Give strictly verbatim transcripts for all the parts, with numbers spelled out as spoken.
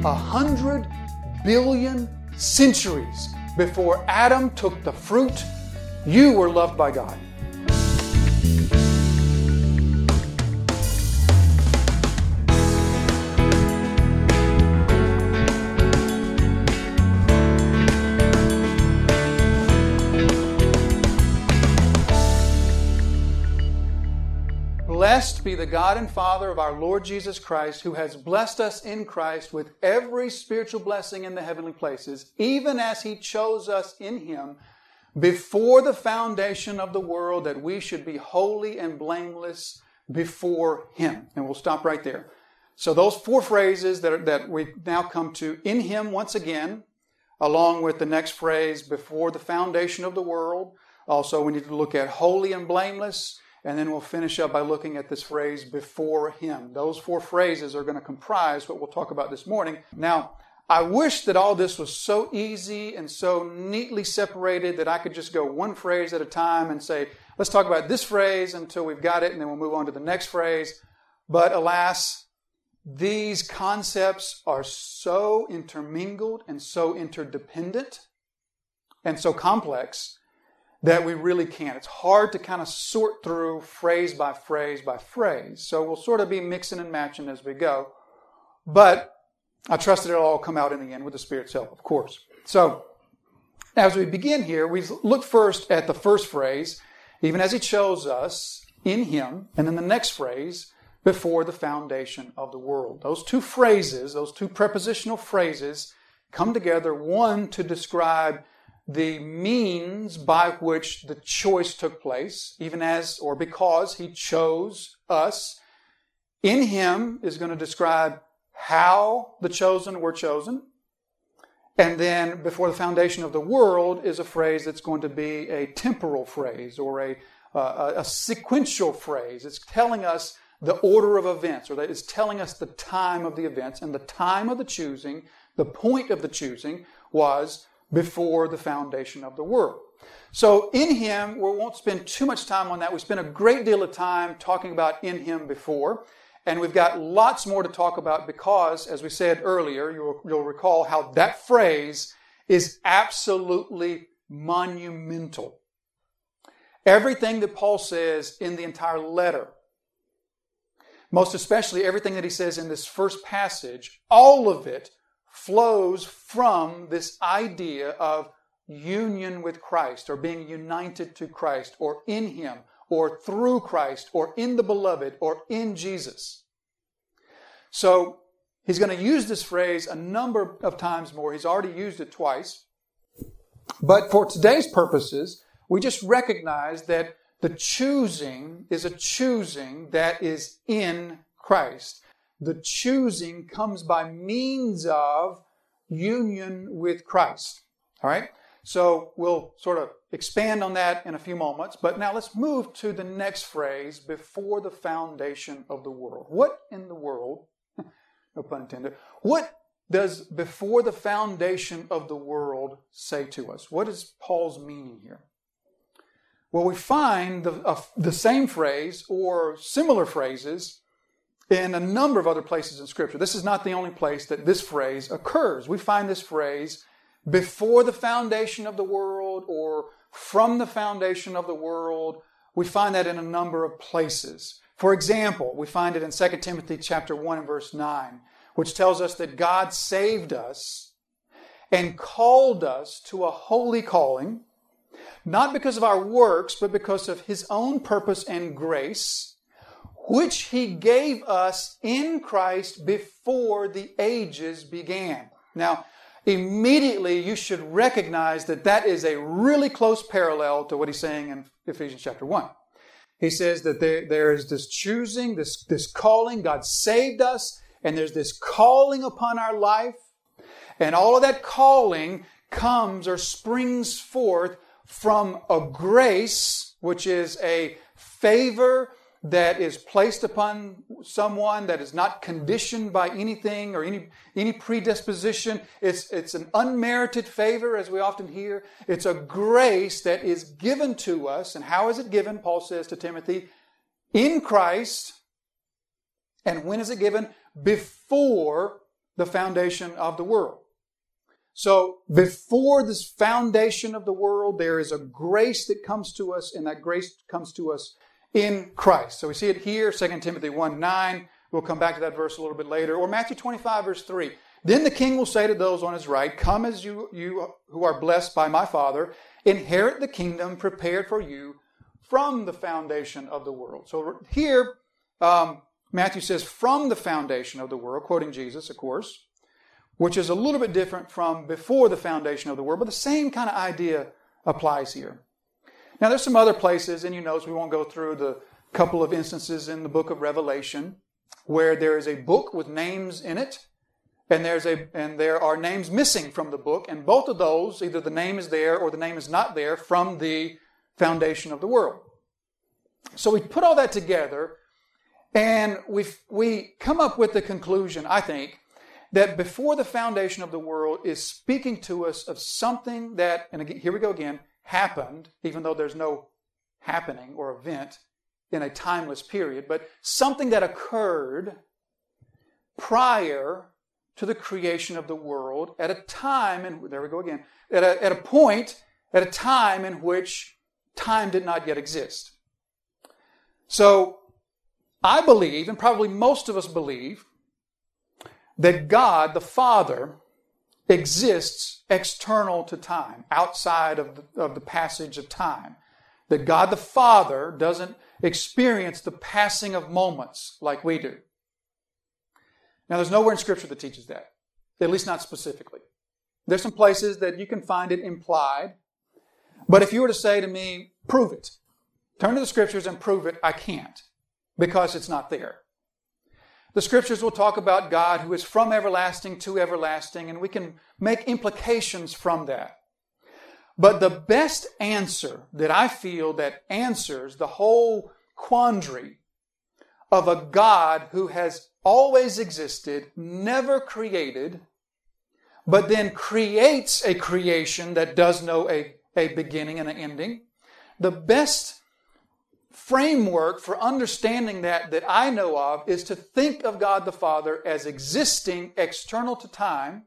a hundred billion centuries before Adam took the fruit, you were loved by God. Blessed be the God and Father of our Lord Jesus Christ, who has blessed us in Christ with every spiritual blessing in the heavenly places, even as He chose us in Him before the foundation of the world, that we should be holy and blameless before Him. And we'll stop right there. So those four phrases that, are, that we now come to, in Him once again, along with the next phrase, before the foundation of the world. Also, we need to look at holy and blameless. And then we'll finish up by looking at this phrase, before Him. Those four phrases are going to comprise what we'll talk about this morning. Now, I wish that all this was so easy and so neatly separated that I could just go one phrase at a time and say, let's talk about this phrase until we've got it, and then we'll move on to the next phrase. But alas, these concepts are so intermingled and so interdependent and so complex that we really can't. It's hard to kind of sort through phrase by phrase by phrase. So we'll sort of be mixing and matching as we go. But I trust that it'll all come out in the end with the Spirit's help, of course. So as we begin here, we look first at the first phrase, even as He chose us in Him, and then the next phrase, before the foundation of the world. Those two phrases, those two prepositional phrases, come together, one to describe the means by which the choice took place, even as or because He chose us. In Him is going to describe how the chosen were chosen. And then before the foundation of the world is a phrase that's going to be a temporal phrase or a, uh, a sequential phrase. It's telling us the order of events, or that it's telling us the time of the events. And the time of the choosing, the point of the choosing, was before the foundation of the world. So in Him, we won't spend too much time on that. We spent a great deal of time talking about in Him before. And we've got lots more to talk about because, as we said earlier, you'll, you'll recall how that phrase is absolutely monumental. Everything that Paul says in the entire letter, most especially everything that he says in this first passage, all of it flows from this idea of union with Christ, or being united to Christ, or in Him, or through Christ, or in the Beloved, or in Jesus. So he's going to use this phrase a number of times more. He's already used it twice. But for today's purposes, we just recognize that the choosing is a choosing that is in Christ. The choosing comes by means of union with Christ. All right? So we'll sort of expand on that in a few moments. But now let's move to the next phrase, before the foundation of the world. What in the world, no pun intended, what does before the foundation of the world say to us? What is Paul's meaning here? Well, we find the, uh, the same phrase or similar phrases in a number of other places in Scripture. This is not the only place that this phrase occurs. We find this phrase before the foundation of the world or from the foundation of the world. We find that in a number of places. For example, we find it in Second Timothy chapter one and verse nine, which tells us that God saved us and called us to a holy calling, not because of our works, but because of His own purpose and grace, which He gave us in Christ before the ages began. Now, immediately you should recognize that that is a really close parallel to what he's saying in Ephesians chapter one. He says that there, there is this choosing, this, this calling. God saved us, and there's this calling upon our life. And all of that calling comes or springs forth from a grace, which is a favor that is placed upon someone, that is not conditioned by anything or any, any predisposition. It's, it's an unmerited favor, as we often hear. It's a grace that is given to us. And how is it given? Paul says to Timothy, in Christ. And when is it given? Before the foundation of the world. So before this foundation of the world, there is a grace that comes to us, and that grace comes to us in Christ. So we see it here, Second Timothy one nine. We'll come back to that verse a little bit later. Or Matthew twenty-five, verse three. Then the king will say to those on his right, "Come as you, you who are blessed by my Father, inherit the kingdom prepared for you from the foundation of the world." So here, um, Matthew says, "from the foundation of the world," quoting Jesus, of course, which is a little bit different from before the foundation of the world, but the same kind of idea applies here. Now, there's some other places, and you notice we won't go through the couple of instances in the book of Revelation where there is a book with names in it, and there's a and there are names missing from the book, and both of those, either the name is there or the name is not there from the foundation of the world. So we put all that together, and we we come up with the conclusion, I think, that before the foundation of the world is speaking to us of something that, and again, here we go again, happened, even though there's no happening or event in a timeless period, but something that occurred prior to the creation of the world at a time, and there we go again, at a, at a point, at a time in which time did not yet exist. So I believe, and probably most of us believe, that God, the Father, exists external to time, outside of the, of the passage of time. That God the Father doesn't experience the passing of moments like we do. Now, there's nowhere in Scripture that teaches that, at least not specifically. There's some places that you can find it implied, but if you were to say to me, prove it, turn to the Scriptures and prove it, I can't, because it's not there. The Scriptures will talk about God who is from everlasting to everlasting, and we can make implications from that. But the best answer that I feel that answers the whole quandary of a God who has always existed, never created, but then creates a creation that does know a, a beginning and an ending, the best framework for understanding that that I know of is to think of God the Father as existing external to time,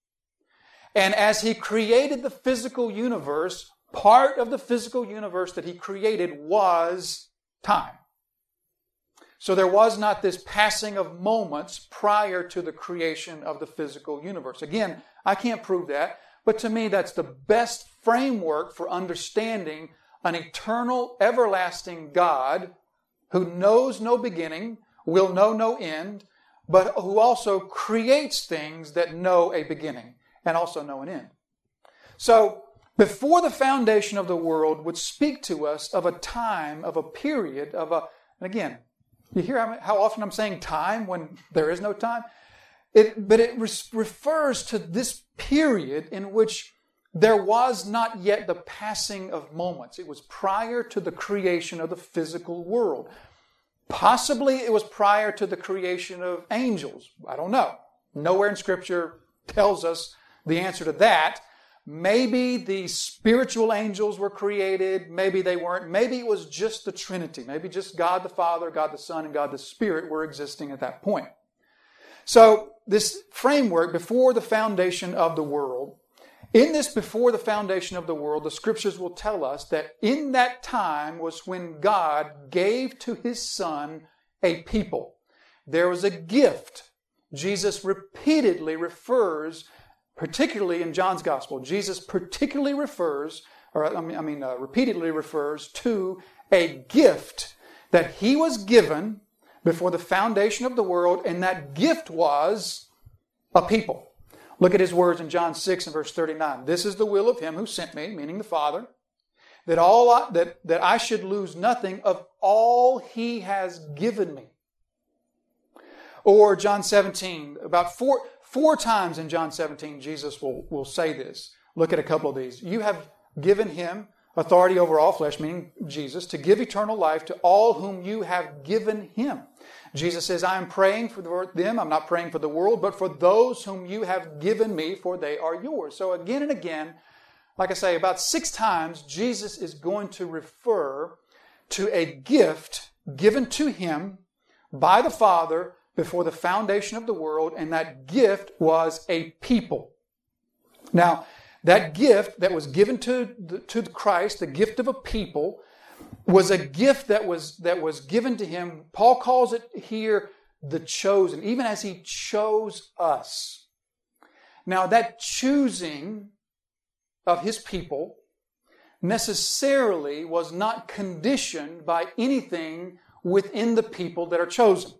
and as He created the physical universe, part of the physical universe that He created was time. So there was not this passing of moments prior to the creation of the physical universe. Again, I can't prove that, but to me that's the best framework for understanding an eternal, everlasting God who knows no beginning, will know no end, but who also creates things that know a beginning and also know an end. So, before the foundation of the world would speak to us of a time, of a period, of a, and again, you hear how often I'm saying time when there is no time? It, but it re- refers to this period in which there was not yet the passing of moments. It was prior to the creation of the physical world. Possibly it was prior to the creation of angels. I don't know. Nowhere in Scripture tells us the answer to that. Maybe the spiritual angels were created. Maybe they weren't. Maybe it was just the Trinity. Maybe just God the Father, God the Son, and God the Spirit were existing at that point. So this framework, before the foundation of the world, in this before the foundation of the world, the Scriptures will tell us that in that time was when God gave to His Son a people. There was a gift. Jesus repeatedly refers, particularly in John's Gospel, Jesus particularly refers, or I mean, I mean uh, repeatedly refers to a gift that He was given before the foundation of the world, and that gift was a people. Look at His words in John six and verse thirty-nine. This is the will of Him who sent me, meaning the Father, that all I, that, that I should lose nothing of all He has given me. Or John seventeen, about four, four times in John seventeen, Jesus will, will say this. Look at a couple of these. You have given Him authority over all flesh, meaning Jesus, to give eternal life to all whom you have given Him. Jesus says, I am praying for them. I'm not praying for the world, but for those whom you have given me, for they are yours. So again and again, like I say, about six times, Jesus is going to refer to a gift given to Him by the Father before the foundation of the world, and that gift was a people. Now, that gift that was given to, the, to Christ, the gift of a people, was a gift that was, that was given to him. Paul calls it here the chosen, even as he chose us. Now, that choosing of his people necessarily was not conditioned by anything within the people that are chosen.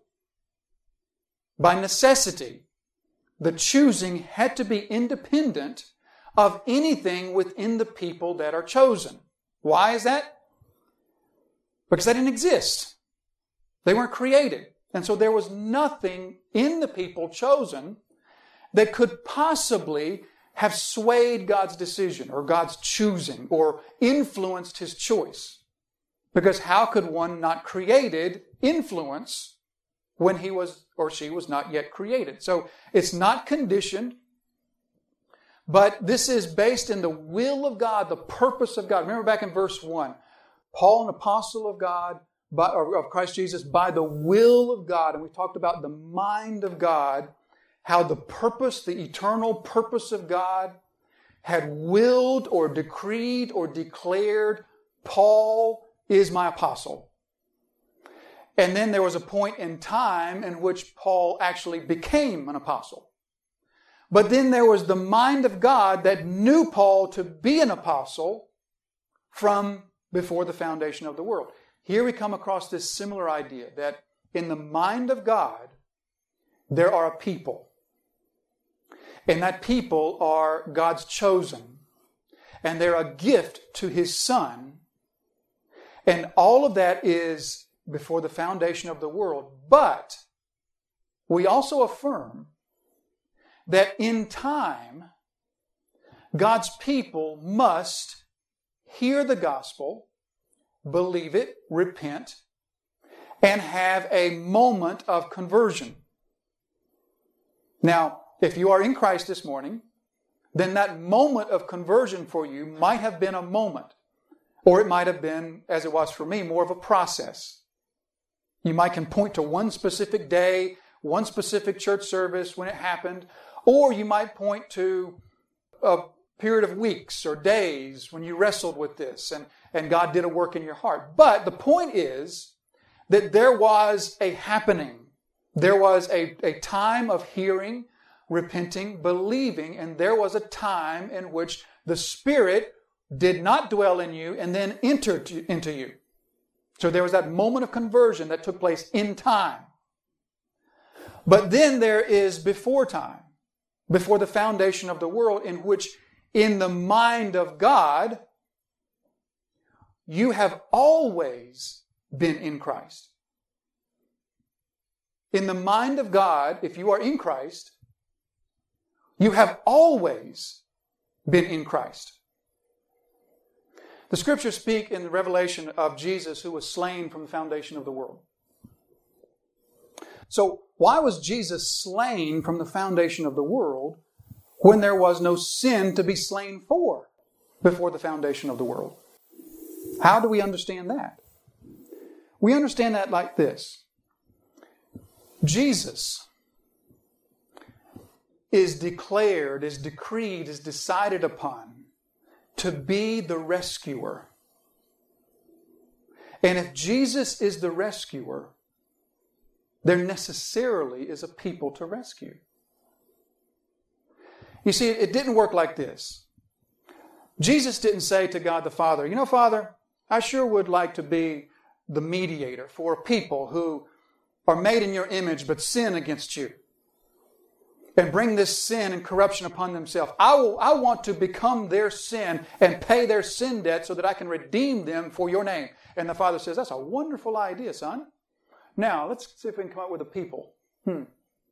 By necessity, the choosing had to be independent of anything within the people that are chosen. Why is that? Because they didn't exist. They weren't created. And so there was nothing in the people chosen that could possibly have swayed God's decision or God's choosing or influenced his choice. Because how could one not created influence when he was or she was not yet created? So it's not conditioned, but this is based in the will of God, the purpose of God. Remember back in verse one, Paul, an apostle of God, by, or of Christ Jesus, by the will of God. And we talked about the mind of God, how the purpose, the eternal purpose of God had willed or decreed or declared, Paul is my apostle. And then there was a point in time in which Paul actually became an apostle. But then there was the mind of God that knew Paul to be an apostle from before the foundation of the world. Here we come across this similar idea that in the mind of God, there are a people. And that people are God's chosen. And they're a gift to his Son. And all of that is before the foundation of the world. But we also affirm that in time, God's people must hear the gospel, believe it, repent, and have a moment of conversion. Now, if you are in Christ this morning, then that moment of conversion for you might have been a moment. Or it might have been, as it was for me, more of a process. You might can point to one specific day, one specific church service when it happened, or you might point to a period of weeks or days when you wrestled with this and, and God did a work in your heart. But the point is that there was a happening. There was a, a time of hearing, repenting, believing, and there was a time in which the Spirit did not dwell in you and then entered into you. So there was that moment of conversion that took place in time. But then there is before time, before the foundation of the world, in which in the mind of God, you have always been in Christ. In the mind of God, if you are in Christ, you have always been in Christ. The Scriptures speak in the revelation of Jesus who was slain from the foundation of the world. So, why was Jesus slain from the foundation of the world when there was no sin to be slain for before the foundation of the world? How do we understand that? We understand that like this. Jesus is declared, is decreed, is decided upon to be the rescuer. And if Jesus is the rescuer, there necessarily is a people to rescue. You see, it didn't work like this. Jesus didn't say to God the Father, you know, Father, I sure would like to be the mediator for people who are made in your image but sin against you and bring this sin and corruption upon themselves. I, will, I want to become their sin and pay their sin debt so that I can redeem them for your name. And the Father says, that's a wonderful idea, son. Now, let's see if we can come up with a people. Hmm.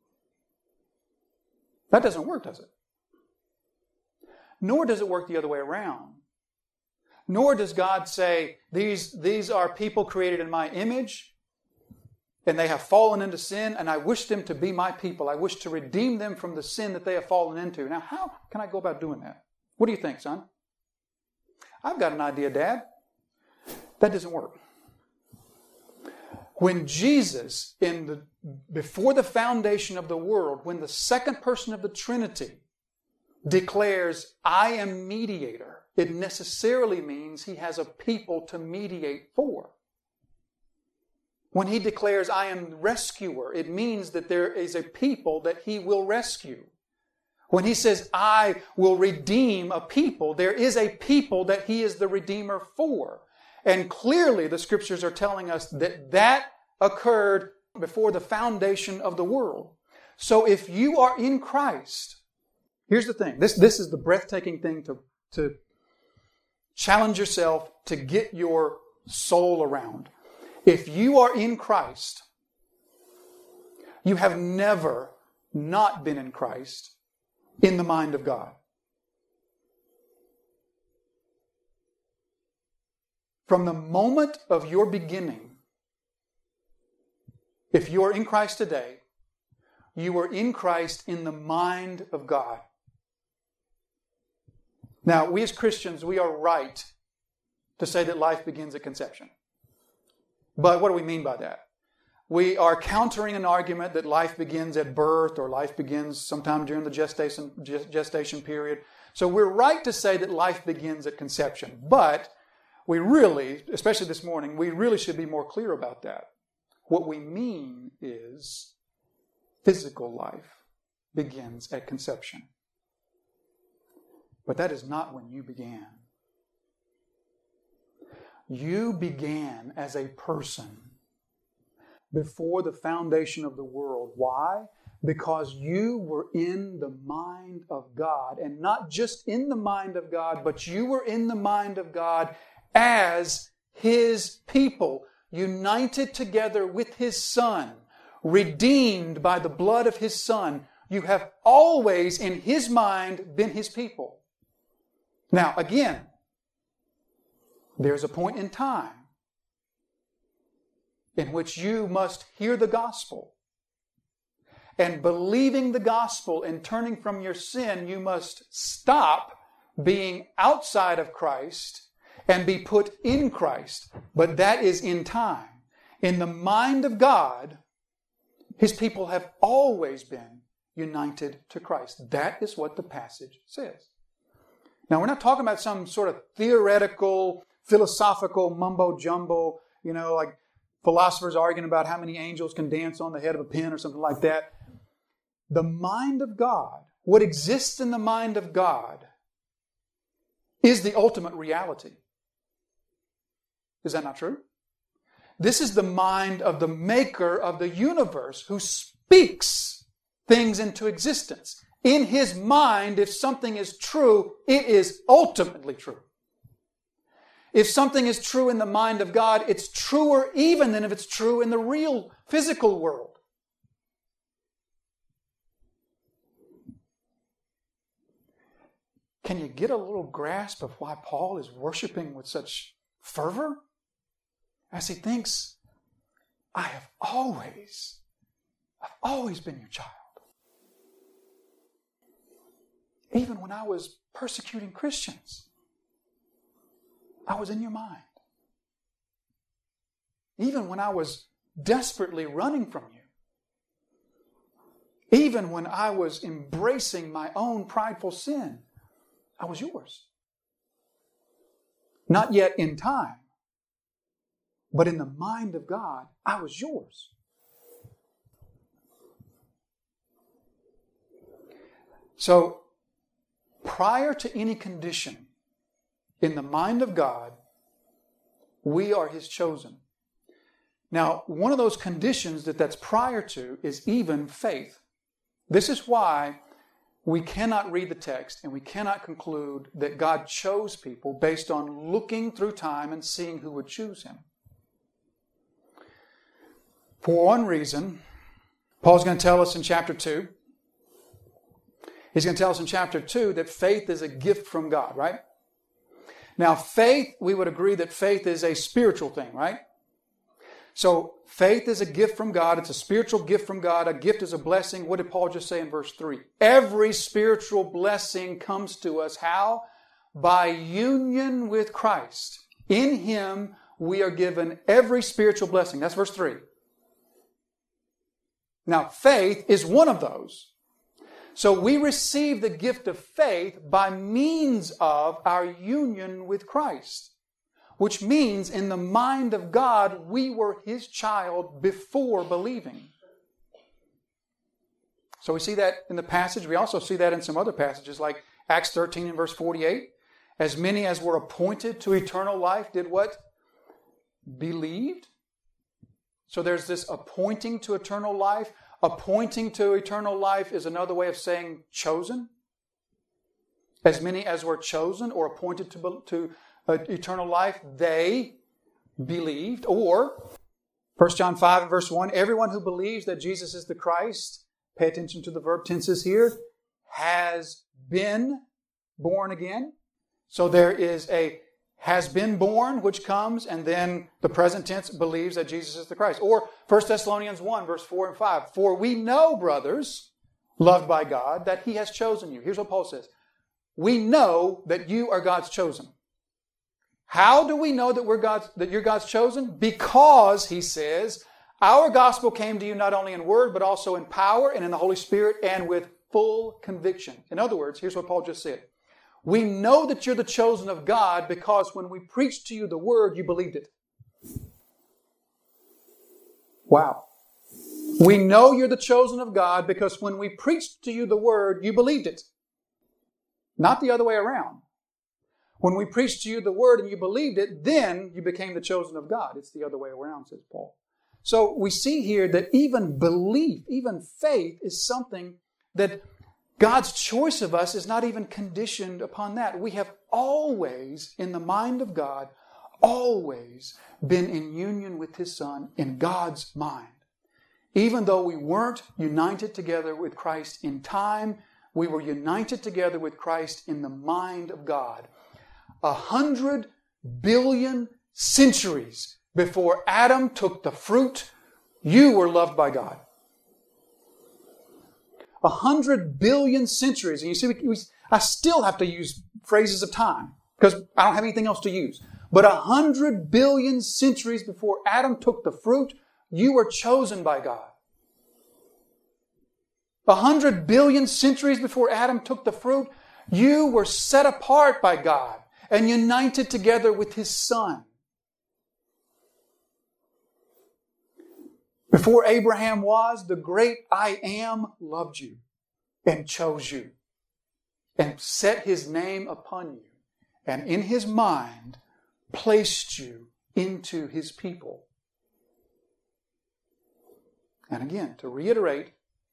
That doesn't work, does it? Nor does it work the other way around. Nor does God say, these, these are people created in my image, and they have fallen into sin, and I wish them to be my people. I wish to redeem them from the sin that they have fallen into. Now, how can I go about doing that? What do you think, son? I've got an idea, Dad. That doesn't work. When Jesus, in the, before the foundation of the world, when the second person of the Trinity declares, I am mediator, it necessarily means He has a people to mediate for. When He declares, I am rescuer, it means that there is a people that He will rescue. When He says, I will redeem a people, there is a people that He is the Redeemer for. And clearly the Scriptures are telling us that that occurred before the foundation of the world. So if you are in Christ, here's the thing. This, this is the breathtaking thing to, to challenge yourself to get your soul around. If you are in Christ, you have never not been in Christ in the mind of God. From the moment of your beginning, if you are in Christ today, you are in Christ in the mind of God. Now, we as Christians, we are right to say that life begins at conception. But what do we mean by that? We are countering an argument that life begins at birth or life begins sometime during the gestation, gestation period. So we're right to say that life begins at conception. But we really, especially this morning, we really should be more clear about that. What we mean is physical life begins at conception. But that is not when you began. You began as a person before the foundation of the world. Why? Because you were in the mind of God. And not just in the mind of God, but you were in the mind of God as His people, united together with His Son, redeemed by the blood of His Son. You have always in His mind been His people. Now, again, there's a point in time in which you must hear the gospel. And believing the gospel and turning from your sin, you must stop being outside of Christ and be put in Christ. But that is in time. In the mind of God, His people have always been united to Christ. That is what the passage says. Now, we're not talking about some sort of theoretical, philosophical mumbo-jumbo, you know, like philosophers arguing about how many angels can dance on the head of a pin or something like that. The mind of God, what exists in the mind of God, is the ultimate reality. Is that not true? This is the mind of the maker of the universe who speaks things into existence. In His mind, if something is true, it is ultimately true. If something is true in the mind of God, it's truer even than if it's true in the real physical world. Can you get a little grasp of why Paul is worshiping with such fervor? As he thinks, I have always, I've always been your child. Even when I was persecuting Christians, I was in your mind. Even when I was desperately running from you. Even when I was embracing my own prideful sin, I was yours. Not yet in time, but in the mind of God, I was yours. So, prior to any condition, in the mind of God, we are His chosen. Now, one of those conditions that that's prior to is even faith. This is why we cannot read the text and we cannot conclude that God chose people based on looking through time and seeing who would choose Him. For one reason, Paul's going to tell us in chapter two, he's going to tell us in chapter two that faith is a gift from God, right? Now, faith, we would agree that faith is a spiritual thing, right? So, faith is a gift from God. It's a spiritual gift from God. A gift is a blessing. What did Paul just say in verse three? Every spiritual blessing comes to us. How? By union with Christ. In Him, we are given every spiritual blessing. That's verse three. Now, faith is one of those. So we receive the gift of faith by means of our union with Christ, which means in the mind of God, we were His child before believing. So we see that in the passage. We also see that in some other passages like Acts thirteen and verse forty-eight. As many as were appointed to eternal life did what? Believed. So there's this appointing to eternal life. Appointing to eternal life is another way of saying chosen. As many as were chosen or appointed to, to uh, eternal life, they believed. Or, First John five and verse one, everyone who believes that Jesus is the Christ, pay attention to the verb tenses here, has been born again. So there is a has been born, which comes, and then the present tense believes that Jesus is the Christ. Or First Thessalonians one, verse four and five. For we know, brothers, loved by God, that He has chosen you. Here's what Paul says. We know that you are God's chosen. How do we know that we're God's, that you're God's chosen? Because, he says, our gospel came to you not only in word, but also in power and in the Holy Spirit and with full conviction. In other words, here's what Paul just said. We know that you're the chosen of God because when we preached to you the word, you believed it. Wow. We know you're the chosen of God because when we preached to you the word, you believed it. Not the other way around. When we preached to you the word and you believed it, then you became the chosen of God. It's the other way around, says Paul. So we see here that even belief, even faith is something that God's choice of us is not even conditioned upon that. We have always, in the mind of God, always been in union with His Son in God's mind. Even though we weren't united together with Christ in time, we were united together with Christ in the mind of God. A hundred billion centuries before Adam took the fruit, you were loved by God. A hundred billion centuries. And you see, we, we, I still have to use phrases of time because I don't have anything else to use. But a hundred billion centuries before Adam took the fruit, you were chosen by God. A hundred billion centuries before Adam took the fruit, you were set apart by God and united together with His Son. Before Abraham was, the great I Am loved you and chose you and set His name upon you and in His mind placed you into His people. And again, to reiterate,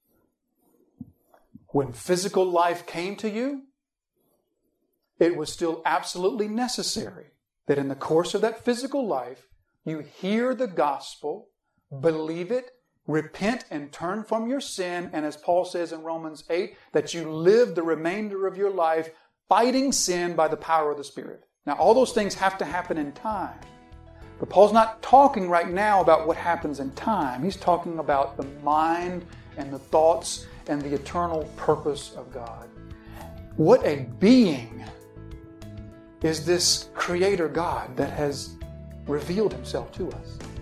when physical life came to you, it was still absolutely necessary that in the course of that physical life, you hear the gospel, believe it, repent and turn from your sin, and as Paul says in Romans eight, that you live the remainder of your life fighting sin by the power of the Spirit. Now, all those things have to happen in time. But Paul's not talking right now about what happens in time. He's talking about the mind and the thoughts and the eternal purpose of God. What a being is this Creator God that has revealed Himself to us.